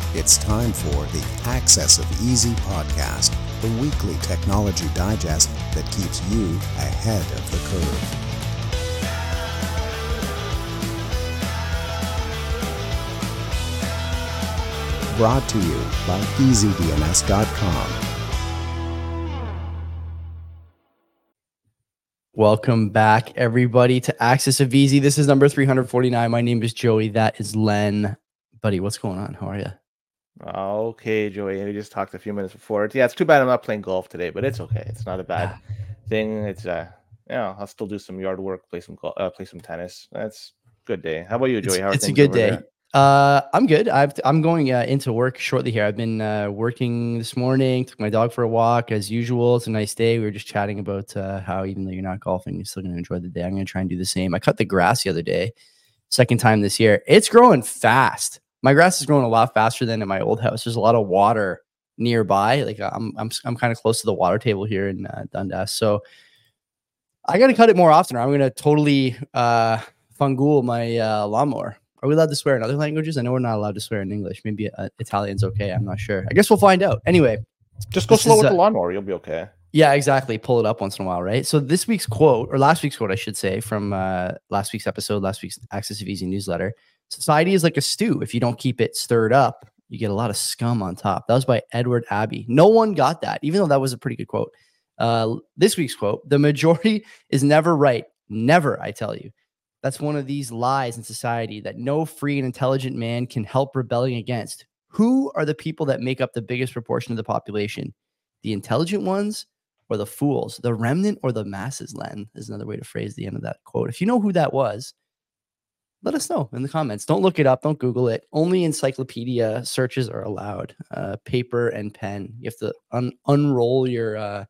It's time for the Access of Easy podcast, the weekly technology digest that keeps you ahead of the curve. Brought to you by EasyDNS.com. Welcome back, everybody, to Access of Easy. This is number 349. My name is Joey. That is Len. Buddy, what's going on? How are you? Okay, Joey. We just talked a few minutes before. Yeah, it's too bad I'm not playing golf today, but it's okay. It's not a bad thing. It's I'll still do some yard work, play some tennis. That's a good day. How about you, Joey? How are it's things a good over day. there? I'm good. I'm going into work shortly here. I've been working this morning. Took my dog for a walk as usual. It's a nice day. We were just chatting about how even though you're not golfing, you're still going to enjoy the day. I'm going to try and do the same. I cut the grass the other day, second time this year. It's growing fast. My grass is growing a lot faster than in my old house. There's a lot of water nearby. Like I'm kind of close to the water table here in Dundas, so I got to cut it more often. Or I'm going to totally fungool my lawnmower. Are we allowed to swear in other languages? I know we're not allowed to swear in English. Maybe Italian's okay. I'm not sure. I guess we'll find out. Anyway, just go slow with the lawnmower. You'll be okay. Yeah, exactly. Pull it up once in a while, right? So this week's quote, or last week's quote, I should say, from last week's episode, last week's Access of Easy newsletter. Society is like a stew. If you don't keep it stirred up, you get a lot of scum on top. That was by Edward Abbey. No one got that, even though that was a pretty good quote. This week's quote, the majority is never right. Never, I tell you. That's one of these lies in society that no free and intelligent man can help rebelling against. Who are the people that make up the biggest proportion of the population? The intelligent ones or the fools? The remnant or the masses, Len, is another way to phrase the end of that quote. If you know who that was, let us know in the comments. Don't look it up. Don't Google it. Only encyclopedia searches are allowed. Paper and pen. You have to unroll your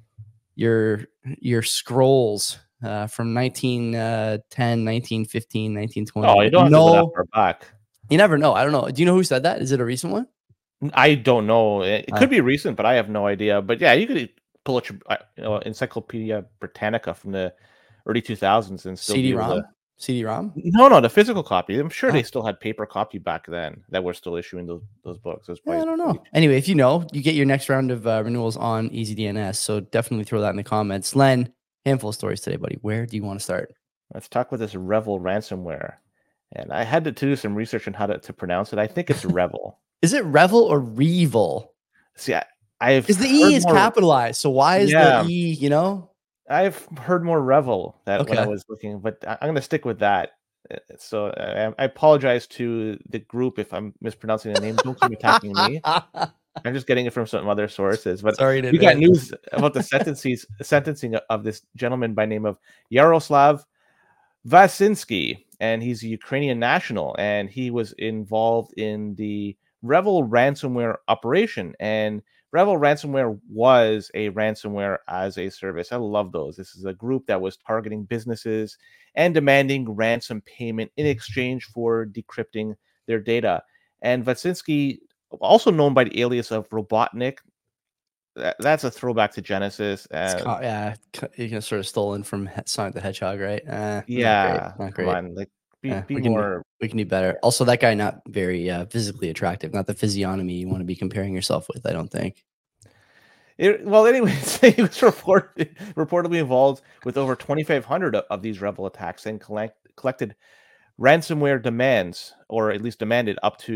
scrolls from 1910, 1915, 1920. Oh, you don't have to go that far back. You never know. I don't know. Do you know who said that? Is it a recent one? I don't know. It could be recent, but I have no idea. But yeah, you could pull out your Encyclopedia Britannica from the early 2000s and still CD-ROM? CD-ROM? No, the physical copy. I'm sure they still had paper copy back then that were still issuing those books. I don't know. Anyway, if you know, you get your next round of renewals on EasyDNS. So definitely throw that in the comments. Len, handful of stories today, buddy. Where do you want to start? Let's talk about this Revel ransomware. And I had to do some research on how to pronounce it. I think it's Revel. Is it Revel or Revel? See, I've because the E is capitalized. So why is the E, I've heard more Revel when I was looking, but I'm going to stick with that. So I apologize to the group if I'm mispronouncing the name. Don't keep attacking me. I'm just getting it from some other sources. But we got news about the sentencing of this gentleman by name of Yaroslav Vasinski, and he's a Ukrainian national, and he was involved in the Revel ransomware operation. And Revel ransomware was a ransomware as a service. I love those. This is a group that was targeting businesses and demanding ransom payment in exchange for decrypting their data. And Vasinski, also known by the alias of Robotnik, that's a throwback to Genesis. You can sort of stolen from Sonic the Hedgehog, right? Not great. Come on, like we can do better. Also, that guy not very physically attractive. Not the physiognomy you want to be comparing yourself with, I don't think. Anyways, he was reportedly involved with over 2,500 of these Revel attacks and collected ransomware demands, or at least demanded up to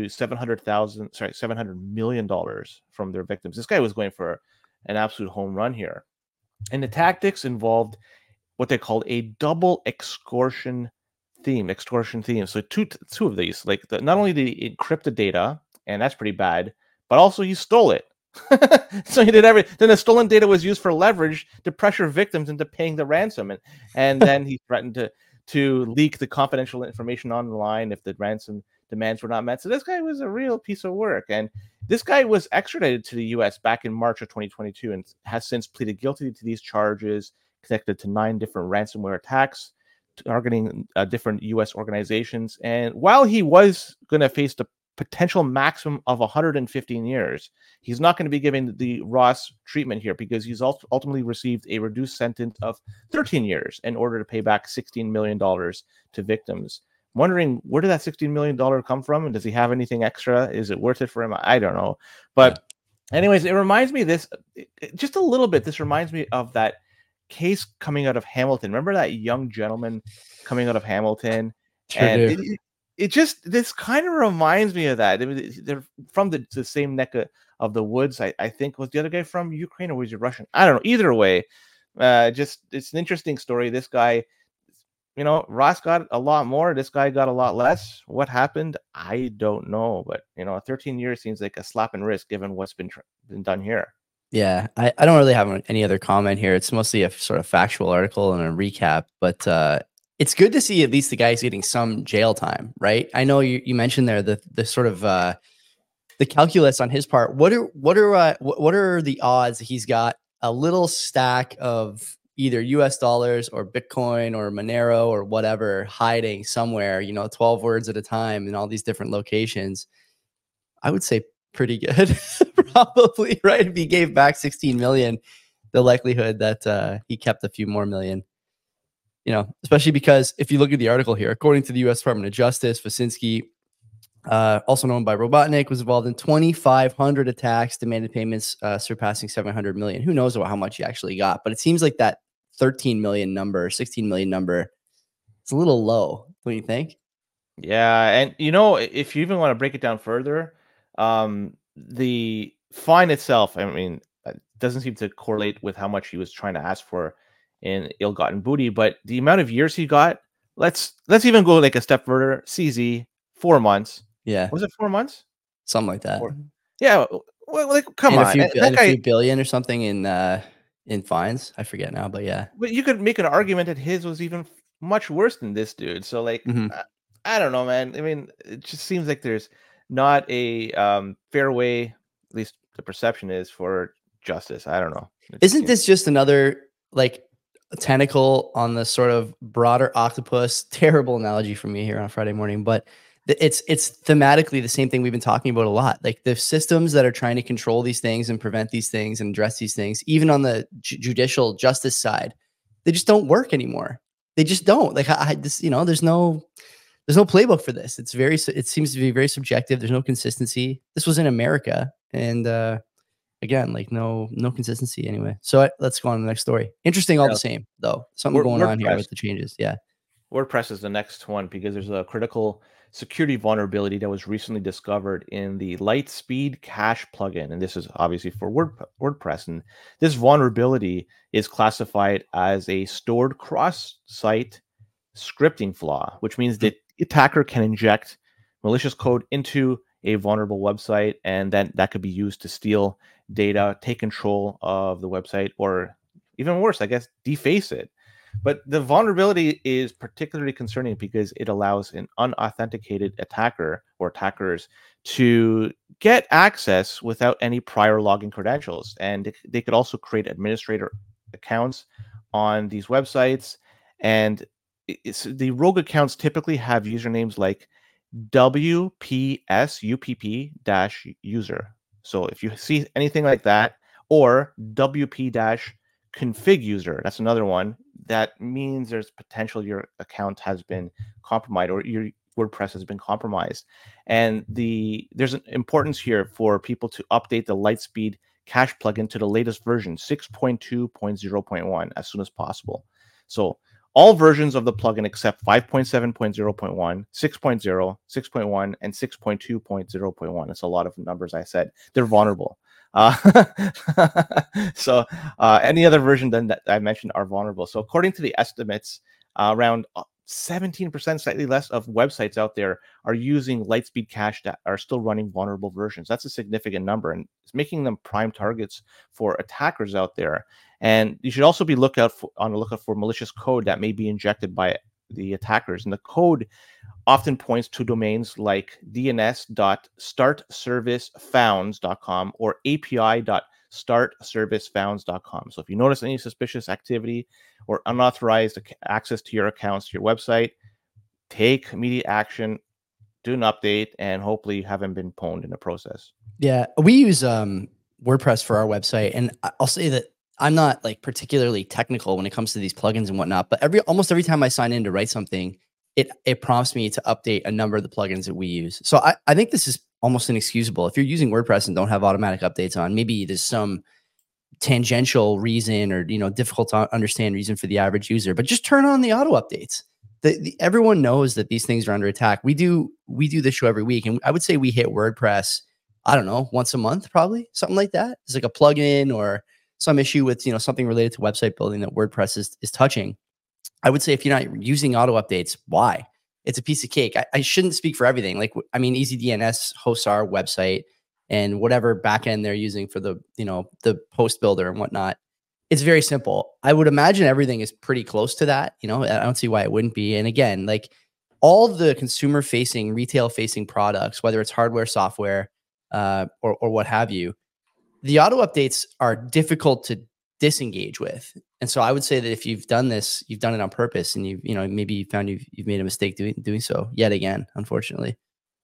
$700 million from their victims. This guy was going for an absolute home run here. And the tactics involved what they called a double extortion theme. So two of these, like not only did he encrypt the data, and that's pretty bad, but also he stole it. So he did everything. Then the stolen data was used for leverage to pressure victims into paying the ransom, and then he threatened to leak the confidential information online if the ransom demands were not met. So this guy was a real piece of work, and this guy was extradited to the U.S. back in March of 2022 and has since pleaded guilty to these charges, connected to 9 different ransomware attacks targeting different U.S. organizations. And while he was going to face the potential maximum of 115 years, he's not going to be given the Ross treatment here because he's ultimately received a reduced sentence of 13 years in order to pay back $16 million to victims. wondering, where did that $16 million come from? And does he have anything extra? Is it worth it for him? I don't know. But anyways, it reminds me of this just a little bit. This reminds me of that case coming out of Hamilton. Remember that young gentleman coming out of Hamilton? Sure And do. it just, this kind of reminds me of that. They're from the same neck of the woods. I think, was the other guy from Ukraine or was he Russian? I don't know. Either way, just, it's an interesting story. This guy, Ross got a lot more. This guy got a lot less. What happened? I don't know. But 13 years seems like a slap in wrist given what's been done here. Yeah, I don't really have any other comment here. It's mostly a sort of factual article and a recap, but it's good to see at least the guy's getting some jail time, right? I know you mentioned there the sort of the calculus on his part. What are the odds that he's got a little stack of either US dollars or Bitcoin or Monero or whatever hiding somewhere, 12 words at a time in all these different locations? I would say pretty good, probably, right? If he gave back 16 million, the likelihood that he kept a few more million, especially because if you look at the article here, according to the U.S. Department of Justice, Vasinski, also known by Robotnik, was involved in 2,500 attacks, demanded payments surpassing 700 million. Who knows how much he actually got? But it seems like that 13 million number, 16 million number, it's a little low. What do you think? Yeah, and if you even want to break it down further, the fine itself, I mean, doesn't seem to correlate with how much he was trying to ask for in ill-gotten booty, but the amount of years he got, let's even go like a step further. CZ, 4 months. Yeah. Was it 4 months? Something like that. Yeah. Well, like, come on. A few billion or something in fines. I forget now, but yeah. But you could make an argument that his was even much worse than this dude. So like, I don't know, man. I mean, it just seems like there's not a fair way, at least the perception is, for justice. I don't know. Isn't this just another like tentacle on the sort of broader octopus? Terrible analogy for me here on Friday morning, but it's thematically the same thing we've been talking about a lot. Like the systems that are trying to control these things and prevent these things and address these things, even on the judicial justice side, they just don't work anymore. They just don't. Like there's no playbook for this. It seems to be very subjective. There's no consistency. This was in America, and again, like no consistency anyway. So let's go on to the next story. Interesting, all the same though. Something going on here with the changes. Yeah. WordPress is the next one because there's a critical security vulnerability that was recently discovered in the Lightspeed Cache plugin. And this is obviously for WordPress. And this vulnerability is classified as a stored cross-site scripting flaw, which means that the attacker can inject malicious code into a vulnerable website, and then that could be used to steal data, take control of the website, or even worse, I guess, deface it. But the vulnerability is particularly concerning because it allows an unauthenticated attacker or attackers to get access without any prior login credentials. And they could also create administrator accounts on these websites. And the rogue accounts typically have usernames like WPSUPP-user. So if you see anything like that, or WP-config user, that's another one. That means there's potential your account has been compromised or your WordPress has been compromised. And there's an importance here for people to update the Lightspeed Cache plugin to the latest version, 6.2.0.1, as soon as possible. So all versions of the plugin except 5.7.0.1, 6.0, 6.1, and 6.2.0.1. It's a lot of numbers I said. They're vulnerable. So any other version than that I mentioned are vulnerable. So according to the estimates, around 17%, slightly less, of websites out there are using Lightspeed Cache that are still running vulnerable versions. That's a significant number, and it's making them prime targets for attackers out there. And you should also be on the lookout for malicious code that may be injected by the attackers. And the code often points to domains like dns.startservicefounds.com or api.startservicefounds.com. So if you notice any suspicious activity or unauthorized access to your accounts, to your website, take immediate action, do an update, and hopefully you haven't been pwned in the process. Yeah, we use WordPress for our website, and I'll say that I'm not like particularly technical when it comes to these plugins and whatnot, but almost every time I sign in to write something, it prompts me to update a number of the plugins that we use. So I think this is almost inexcusable. If you're using WordPress and don't have automatic updates on, maybe there's some tangential reason or, difficult to understand reason for the average user, but just turn on the auto updates. Everyone knows that these things are under attack. We do this show every week, and I would say we hit WordPress, I don't know, once a month, probably something like that. It's like a plugin or some issue with, something related to website building that WordPress is touching. I would say if you're not using auto updates, why? It's a piece of cake. I shouldn't speak for everything. Like, I mean, EasyDNS hosts our website and whatever backend they're using for the, the post builder and whatnot. It's very simple. I would imagine everything is pretty close to that. I don't see why it wouldn't be. And again, like all the consumer facing, retail facing products, whether it's hardware, software, or what have you, the auto updates are difficult to disengage with. And so I would say that if you've done this, you've done it on purpose, and maybe you found you've made a mistake doing so yet again, unfortunately.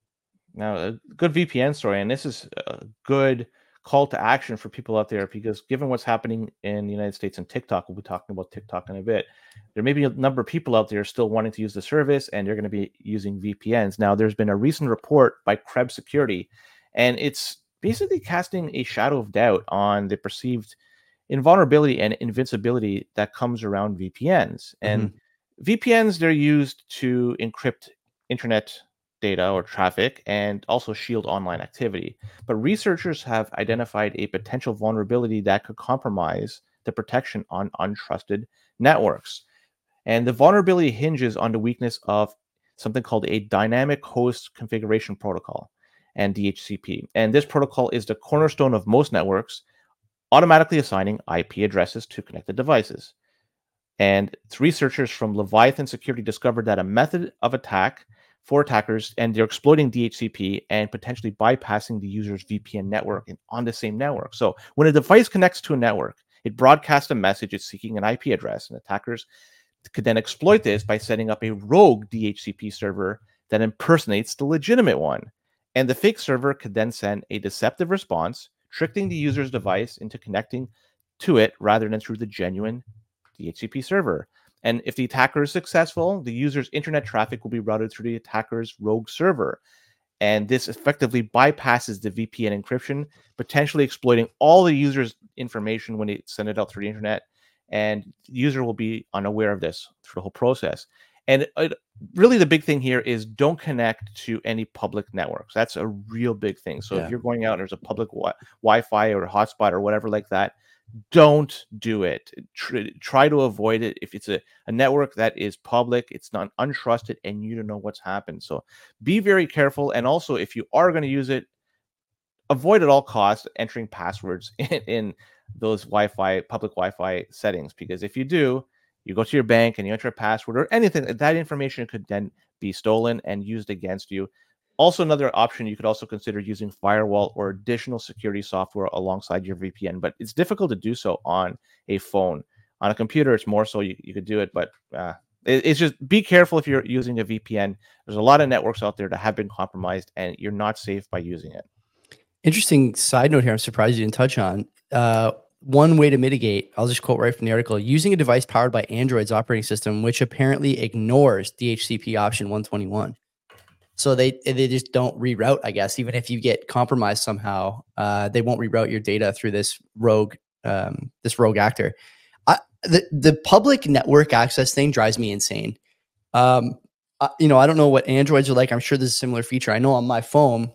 Now, a good VPN story, and this is a good call to action for people out there, because given what's happening in the United States and TikTok, we'll be talking about TikTok in a bit, there may be a number of people out there still wanting to use the service, and they're going to be using VPNs. Now, there's been a recent report by Krebs Security, and it's basically casting a shadow of doubt on the perceived invulnerability and invincibility that comes around VPNs. And VPNs, they're used to encrypt internet data or traffic and also shield online activity. But researchers have identified a potential vulnerability that could compromise the protection on untrusted networks. And the vulnerability hinges on the weakness of something called a dynamic host configuration protocol, and DHCP. And this protocol is the cornerstone of most networks, automatically assigning IP addresses to connected devices. And it's researchers from Leviathan Security discovered that a method of attack for attackers, and they're exploiting DHCP and potentially bypassing the user's VPN network on the same network. So when a device connects to a network, it broadcasts a message it's seeking an IP address, and attackers could then exploit this by setting up a rogue DHCP server that impersonates the legitimate one. And the fake server could then send a deceptive response, tricking the user's device into connecting to it rather than through the genuine DHCP server. And if the attacker is successful, the user's internet traffic will be routed through the attacker's rogue server. And this effectively bypasses the VPN encryption, potentially exploiting all the user's information when they send it out through the internet. And the user will be unaware of this through the whole process. And really the big thing here is don't connect to any public networks. That's a real big thing. So if you're going out and there's a public Wi-Fi or hotspot or whatever like that, don't do it. Try to avoid it. If it's a network that is public, it's not untrusted, and you don't know what's happened. So be very careful. And also, if you are going to use it, avoid at all costs entering passwords in those public Wi-Fi settings, because if you do, you go to your bank and you enter a password or anything, that information could then be stolen and used against you. Also, another option, you could also consider using firewall or additional security software alongside your VPN, but it's difficult to do so on a phone. On a computer, it's more so you could do it, but it's just be careful if you're using a VPN. There's a lot of networks out there that have been compromised, and you're not safe by using it. Interesting side note here. I'm surprised you didn't touch on. One way to mitigate, I'll just quote right from the article, using a device powered by Android's operating system, which apparently ignores DHCP option 121. So they just don't reroute, I guess. Even if you get compromised somehow, they won't reroute your data through this rogue actor. The public network access thing drives me insane. I don't know what Androids are like. I'm sure there's a similar feature. I know on my phone,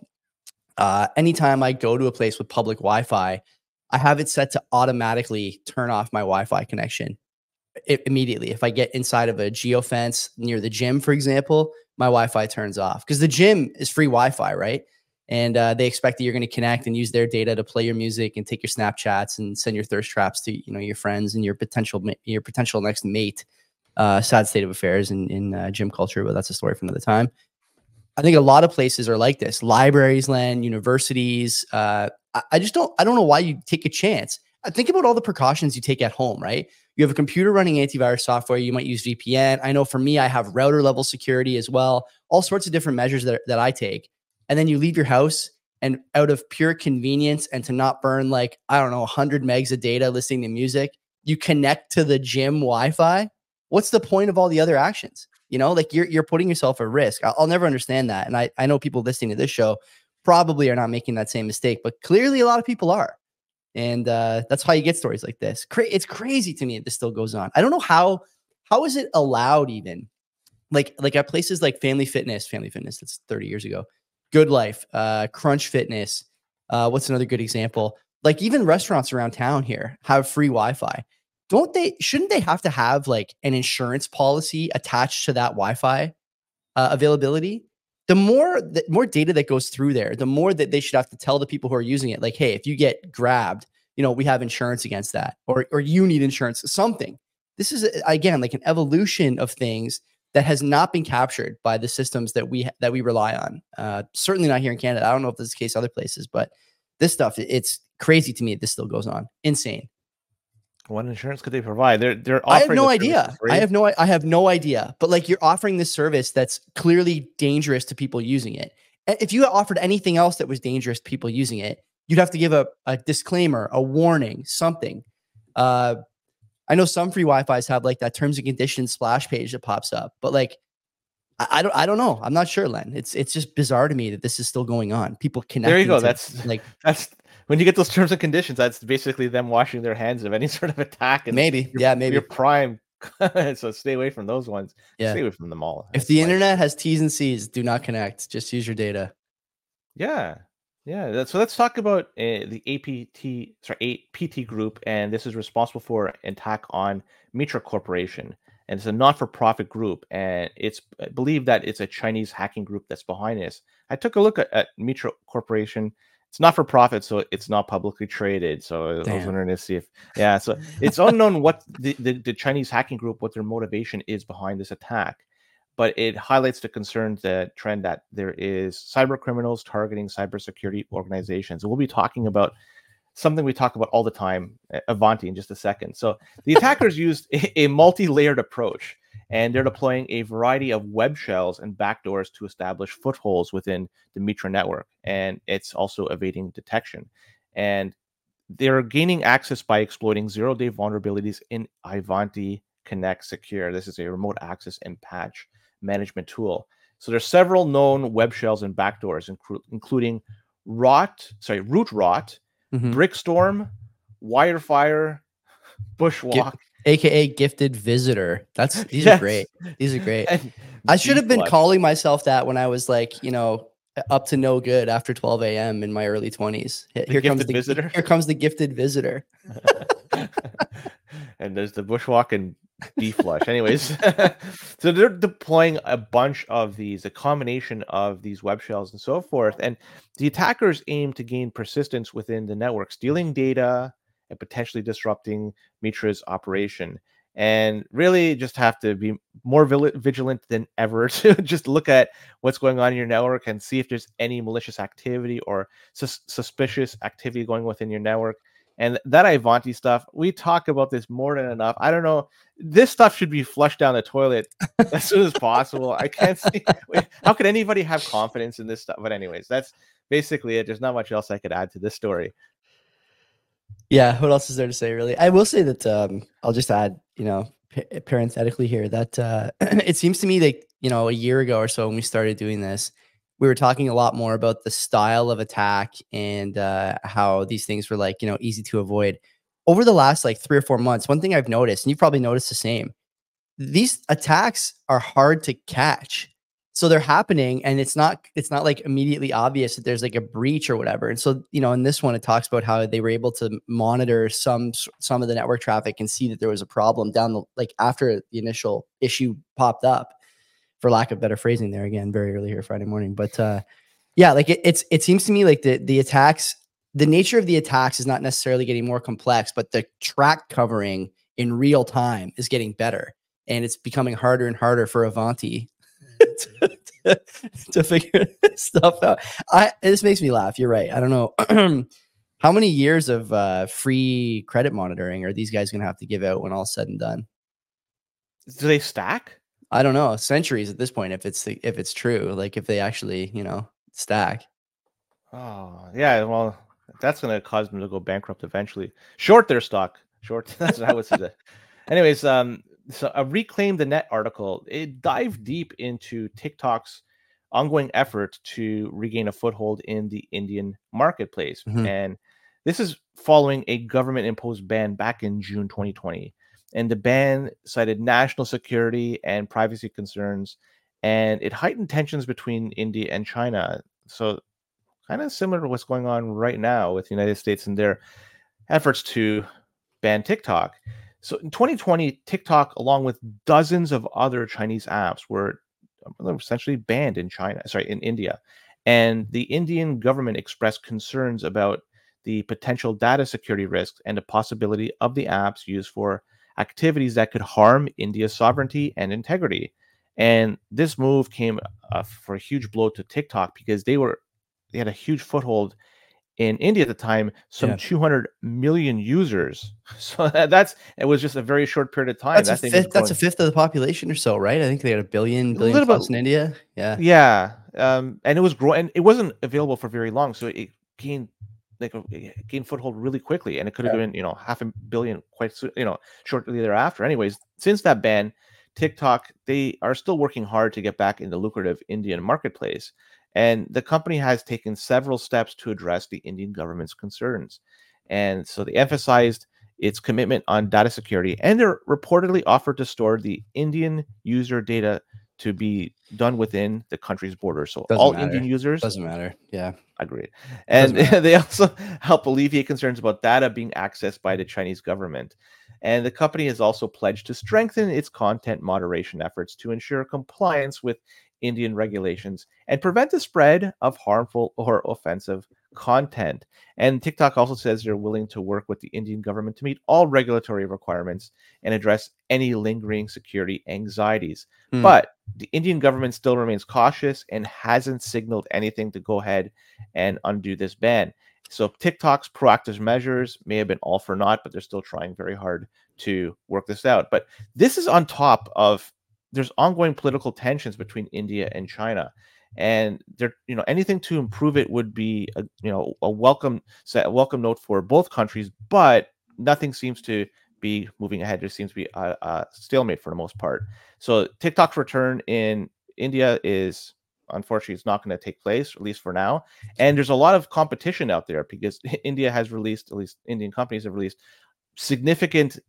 anytime I go to a place with public Wi-Fi, I have it set to automatically turn off my Wi-Fi connection immediately. If I get inside of a geofence near the gym, for example, my Wi-Fi turns off, because the gym is free Wi-Fi, right? And they expect that you're going to connect and use their data to play your music and take your Snapchats and send your thirst traps to your friends and your potential next mate. Sad state of affairs in gym culture, but that's a story for another time. I think a lot of places are like this. Libraries, universities. I don't know why you take a chance. Think about all the precautions you take at home, right? You have a computer running antivirus software. You might use VPN. I know for me, I have router level security as well. All sorts of different measures that I take. And then you leave your house, and out of pure convenience and to not burn 100 megs of data listening to music, you connect to the gym Wi-Fi. What's the point of all the other actions? You know, like you're putting yourself at risk. I'll never understand that. And I know people listening to this show probably are not making that same mistake, but clearly a lot of people are. And that's how you get stories like this. It's crazy to me that this still goes on. I don't know how is it allowed even? Like at places like Family Fitness, that's 30 years ago. Good Life, Crunch Fitness. What's another good example? Like even restaurants around town here have free Wi-Fi. Shouldn't they have to have like an insurance policy attached to that Wi-Fi availability? The more data that goes through there, the more that they should have to tell the people who are using it, like, hey, if you get grabbed, you know, we have insurance against that, or you need insurance, something. This is again like an evolution of things that has not been captured by the systems that we rely on. Certainly not here in Canada. I don't know if this is the case other places, but this stuff, it's crazy to me. This still goes on. Insane. What insurance could they provide? They're I have no offering idea. I have no idea. But like you're offering this service that's clearly dangerous to people using it. If you offered anything else that was dangerous to people using it, you'd have to give a disclaimer, a warning, something. I know some free Wi-Fi's have like that terms and conditions splash page that pops up, but like I don't know. I'm not sure, Len. It's just bizarre to me that this is still going on. People connecting. There you go. That's when you get those terms and conditions, that's basically them washing their hands of any sort of attack. And maybe. You're prime. So stay away from those ones. Yeah. Stay away from them all. If the internet has T's and C's, do not connect. Just use your data. Yeah. So let's talk about the APT group, and this is responsible for an attack on Mitra Corporation, and it's a not-for-profit group, and it's believed that it's a Chinese hacking group that's behind this. I took a look at Mitra Corporation. It's not for profit, so it's not publicly traded. So I was wondering to see so it's unknown what the Chinese hacking group, what their motivation is behind this attack. But it highlights the concerns, the trend that there is cyber criminals targeting cybersecurity organizations. And we'll be talking about something we talk about all the time, Ivanti, in just a second. So the attackers used a multi-layered approach, and they're deploying a variety of web shells and backdoors to establish footholds within the Mitra network. And it's also evading detection. And they're gaining access by exploiting zero-day vulnerabilities in Ivanti Connect Secure. This is a remote access and patch management tool. So there's several known web shells and backdoors, including Rootrot, Brickstorm, Wirefire, Bushwalk, aka Gifted Visitor. These are great. These are great. I should have been calling myself that when I was like, up to no good after 12 a.m. in my early 20s. Here comes the Gifted Visitor. And there's the Bushwalk and D-Flush. Anyways, so they're deploying a bunch of these, a combination of these web shells and so forth. And the attackers aim to gain persistence within the network, stealing data and potentially disrupting Mitra's operation. And really just have to be more vigilant than ever to just look at what's going on in your network and see if there's any malicious activity or suspicious activity going within your network. And that Ivanti stuff, we talk about this more than enough. I don't know. This stuff should be flushed down the toilet as soon as possible. I can't see. How could anybody have confidence in this stuff? But anyways, that's basically it. There's not much else I could add to this story. Yeah, what else is there to say, really? I will say that I'll just add, parenthetically here, that it seems to me that, a year ago or so when we started doing this, we were talking a lot more about the style of attack and how these things were like, easy to avoid. Over the last like 3 or 4 months, one thing I've noticed, and you've probably noticed the same, these attacks are hard to catch. So they're happening and it's not like immediately obvious that there's like a breach or whatever. And so, in this one, it talks about how they were able to monitor some of the network traffic and see that there was a problem after the initial issue popped up, for lack of better phrasing there, again, very early here Friday morning. But it seems to me like the attacks, the nature of the attacks is not necessarily getting more complex, but the track covering in real time is getting better. And it's becoming harder and harder for Ivanti to figure this stuff out. This makes me laugh. You're right. I don't know how many years of free credit monitoring are these guys going to have to give out when all's said and done. Do they stack? I don't know. Centuries at this point, if it's true, like if they actually, stack. Oh yeah. Well, that's going to cause them to go bankrupt eventually. Short their stock. Short. That's what I would say. Anyways, So a Reclaim the Net article, it dived deep into TikTok's ongoing effort to regain a foothold in the Indian marketplace. Mhm. And this is following a government imposed ban back in June 2020. And the ban cited national security and privacy concerns, and it heightened tensions between India and China. So, kind of similar to what's going on right now with the United States and their efforts to ban TikTok. So in 2020, TikTok, along with dozens of other Chinese apps, were essentially banned in in India. And the Indian government expressed concerns about the potential data security risks and the possibility of the apps used for activities that could harm India's sovereignty and integrity. And this move came for a huge blow to TikTok because they had a huge foothold in India at the time, some Yeah. 200 million users. So it was just a very short period of time. That's a That thing was fifth. That's a growing fifth of the population or so, right? I think they had a billion, a billion little plus bit. in India. Yeah. Yeah. And it was growing, and it wasn't available for very long. So it gained it gained foothold really quickly, and it could have Yeah. been, half a billion quite soon, shortly thereafter. Anyways, since that ban, TikTok, they are still working hard to get back in the lucrative Indian marketplace. And the company has taken several steps to address the Indian government's concerns. And so they emphasized its commitment on data security, and they're reportedly offered to store the Indian user data to be done within the country's borders. So Doesn't all matter. Indian users, Doesn't matter. Yeah. agreed. Doesn't And matter. they also help alleviate concerns about data being accessed by the Chinese government. And the company has also pledged to strengthen its content moderation efforts to ensure compliance with Indian regulations and prevent the spread of harmful or offensive content. And TikTok also says they're willing to work with the Indian government to meet all regulatory requirements and address any lingering security anxieties. Hmm. But the Indian government still remains cautious and hasn't signaled anything to go ahead and undo this ban. So TikTok's proactive measures may have been all for naught, but they're still trying very hard to work this out. But this is on top of there's ongoing political tensions between India and China. And there, anything to improve it would be a welcome note for both countries, but nothing seems to be moving ahead. There seems to be a stalemate for the most part. So TikTok's return in India is unfortunately it's not going to take place, at least for now. And there's a lot of competition out there because India has released, at least Indian companies have released significant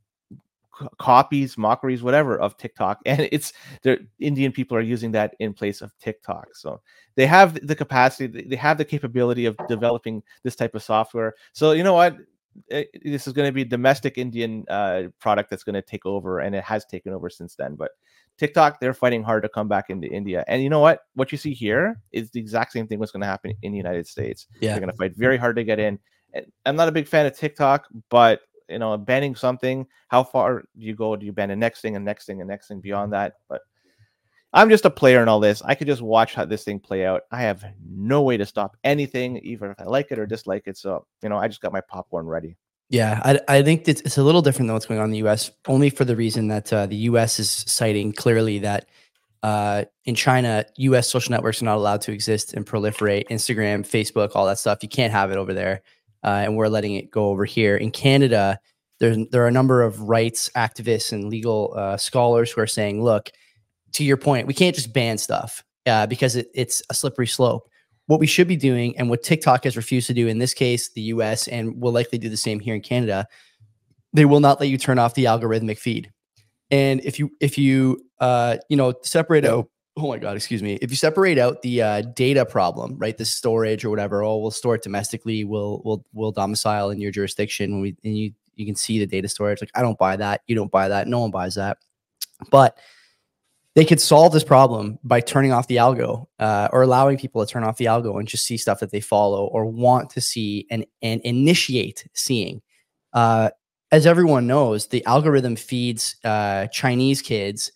copies, mockeries, whatever of TikTok, and the Indian people are using that in place of TikTok. So they have the capacity, they have the capability of developing this type of software. So you know what? This is going to be a domestic Indian product that's going to take over, and it has taken over since then. But TikTok, they're fighting hard to come back into India. And you know what? What you see here is the exact same thing what's going to happen in the United States. Yeah. They're going to fight very hard to get in. And I'm not a big fan of TikTok, but banning something, how far do you go? Do you ban the next thing and next thing and next thing beyond that? But I'm just a player in all this. I could just watch how this thing play out. I have no way to stop anything, even if I like it or dislike it. So, I just got my popcorn ready. Yeah, I think it's a little different than what's going on in the U.S. only for the reason that the U.S. is citing clearly that in China, U.S. social networks are not allowed to exist and proliferate. Instagram, Facebook, all that stuff. You can't have it over there. And we're letting it go over here. In Canada, there are a number of rights activists and legal scholars who are saying, look, to your point, we can't just ban stuff because it's a slippery slope. What we should be doing, and what TikTok has refused to do in this case, the US, and will likely do the same here in Canada, they will not let you turn off the algorithmic feed. And if you separate out, oh my God, excuse me. If you separate out the data problem, right, the storage or whatever, we'll store it domestically, we'll domicile in your jurisdiction when you can see the data storage. Like, I don't buy that, you don't buy that, no one buys that. But they could solve this problem by turning off the algo or allowing people to turn off the algo and just see stuff that they follow or want to see and initiate seeing. As everyone knows, the algorithm feeds Chinese kids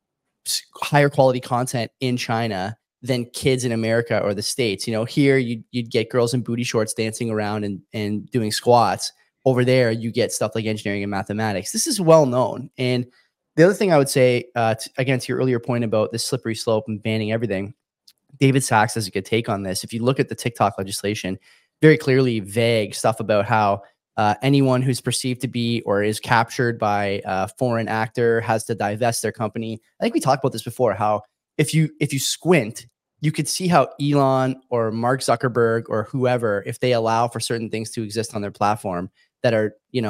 higher quality content in China than kids in America or the States. Here you'd get girls in booty shorts dancing around and doing squats. Over there, you get stuff like engineering and mathematics. This is well known. And the other thing I would say, again, to your earlier point about this slippery slope and banning everything, David Sachs has a good take on this. If you look at the TikTok legislation, very clearly vague stuff about how anyone who's perceived to be or is captured by a foreign actor has to divest their company. I think we talked about this before, how if you squint, you could see how Elon or Mark Zuckerberg or whoever, if they allow for certain things to exist on their platform that are,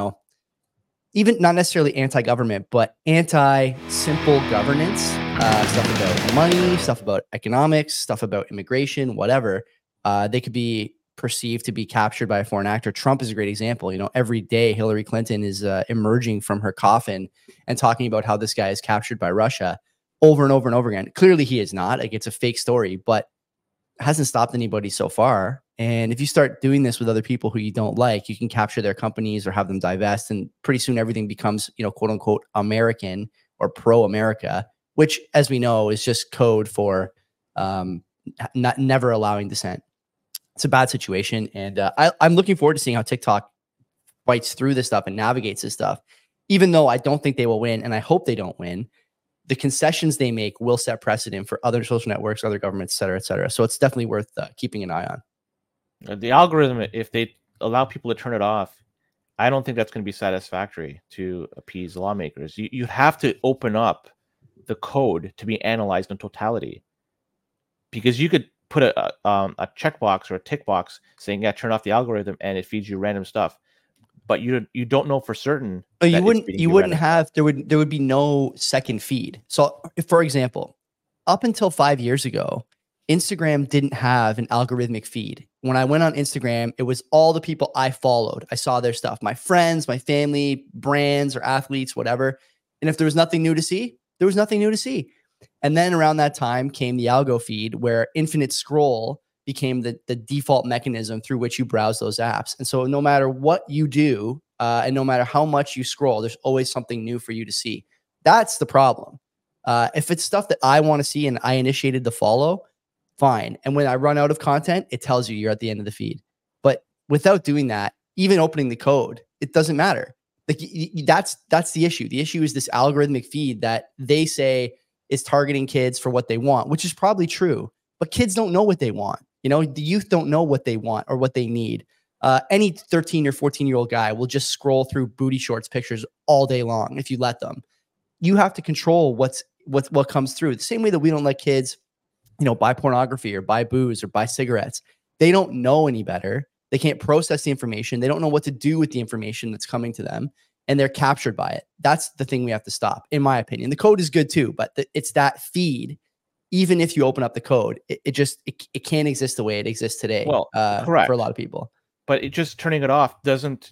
even not necessarily anti-government, but anti-simple governance, stuff about money, stuff about economics, stuff about immigration, whatever, they could be perceived to be captured by a foreign actor. Trump is a great example. Every day Hillary Clinton is emerging from her coffin and talking about how this guy is captured by Russia over and over and over again. Clearly he is not. Like, it's a fake story, but hasn't stopped anybody so far. And if you start doing this with other people who you don't like, you can capture their companies or have them divest, and pretty soon everything becomes, quote unquote, American or pro-America, which, as we know, is just code for never allowing dissent. It's a bad situation. And I'm looking forward to seeing how TikTok fights through this stuff and navigates this stuff, even though I don't think they will win. And I hope they don't win. The concessions they make will set precedent for other social networks, other governments, et cetera, et cetera. So it's definitely worth keeping an eye on. The algorithm, if they allow people to turn it off, I don't think that's going to be satisfactory to appease lawmakers. You have to open up the code to be analyzed in totality, because you could put a checkbox or a tick box saying, yeah, turn off the algorithm, and it feeds you random stuff. But you don't know for certain. Oh, you wouldn't have, there would be no second feed. So, for example, up until 5 years ago, Instagram didn't have an algorithmic feed. When I went on Instagram, it was all the people I followed. I saw their stuff, my friends, my family, brands or athletes, whatever. And if there was nothing new to see, there was nothing new to see. And then around that time came the algo feed, where infinite scroll became the default mechanism through which you browse those apps. And so no matter what you do, and no matter how much you scroll, there's always something new for you to see. That's the problem. If it's stuff that I want to see and I initiated the follow, fine. And when I run out of content, it tells you you're at the end of the feed. But without doing that, even opening the code, it doesn't matter. Like, that's the issue. The issue is this algorithmic feed that they say is targeting kids for what they want, which is probably true. But kids don't know what they want. The youth don't know what they want or what they need. Any 13 or 14-year-old guy will just scroll through booty shorts pictures all day long if you let them. You have to control what comes through. The same way that we don't let kids, buy pornography or buy booze or buy cigarettes. They don't know any better. They can't process the information. They don't know what to do with the information that's coming to them, and they're captured by it. That's the thing we have to stop, in my opinion. The code is good too, but it's that feed. Even if you open up the code, it can't exist the way it exists today. Well, correct. For a lot of people. But it just turning it off doesn't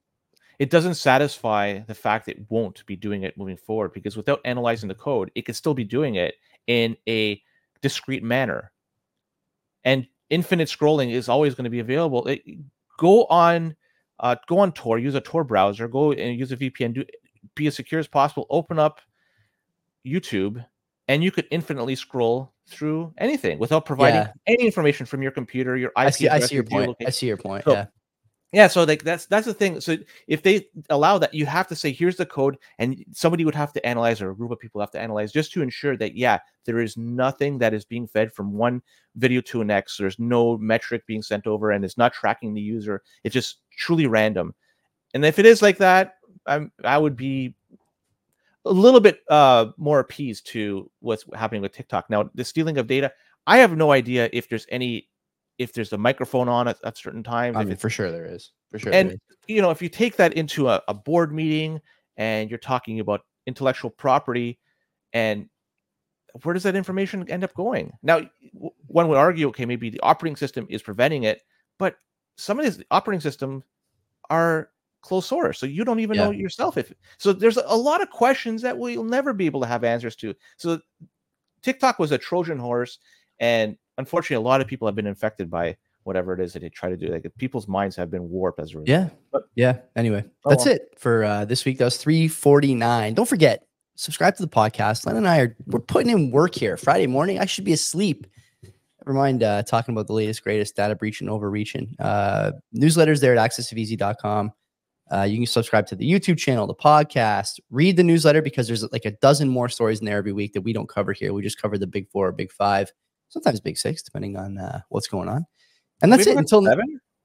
satisfy the fact that it won't be doing it moving forward, because without analyzing the code, it could still be doing it in a discrete manner. And infinite scrolling is always going to be available. Go on Tor, use a Tor browser, go and use a VPN, be as secure as possible, open up YouTube, and you could infinitely scroll through anything without providing any information from your computer, your IP address. I see your point. I see your point. So, yeah. So like that's the thing. So if they allow that, you have to say, here's the code, and somebody would have to analyze, or a group of people have to analyze, just to ensure that, there is nothing that is being fed from one video to the next. There's no metric being sent over, and it's not tracking the user. It's just truly random. And if it is like that, I would be a little bit more appeased to what's happening with TikTok. Now, the stealing of data, I have no idea if there's a microphone on at certain times. I mean, for sure there is. For sure. And, if you take that into a board meeting and you're talking about intellectual property, and where does that information end up going? Now, one would argue, okay, maybe the operating system is preventing it, but some of these operating systems are closed source, so you don't even know yourself. So there's a lot of questions that we'll never be able to have answers to. So TikTok was a Trojan horse, and unfortunately, a lot of people have been infected by whatever it is that they try to do. Like, people's minds have been warped as a result. Anyway, that's it for this week. That was 349. Don't forget, subscribe to the podcast. Len and I we're putting in work here. Friday morning, I should be asleep. Never mind talking about the latest, greatest data breach and overreaching. Newsletters there at accessofeasy.com. You can subscribe to the YouTube channel, the podcast, read the newsletter, because there's like a dozen more stories in there every week that we don't cover here. We just cover the big 4 or big 5, sometimes big 6, depending on what's going on. And that's it until 7.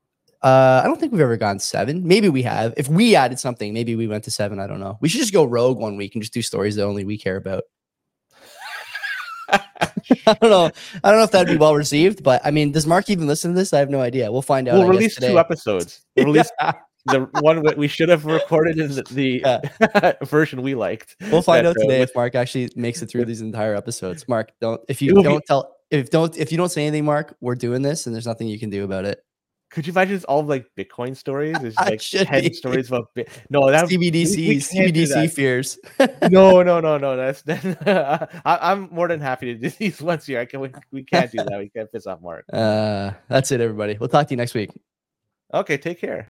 I don't think we've ever gone 7. Maybe we have. If we added something, maybe we went to 7. I don't know. We should just go rogue one week and just do stories that only we care about. I don't know. I don't know if that'd be well received, but I mean, does Mark even listen to this? I have no idea. We'll find out. We'll release 2 episodes. We'll release the one that we should have recorded in the version we liked. We'll find out today if Mark actually makes it through these entire episodes. Mark, if you don't say anything, Mark, we're doing this, and there's nothing you can do about it. Could you imagine it's all like Bitcoin stories? It's like 10 stories about no, that CBDC fears. No. I'm more than happy to do these once a year. We can't do that. We can't piss off Mark. That's it, everybody. We'll talk to you next week. Okay, take care.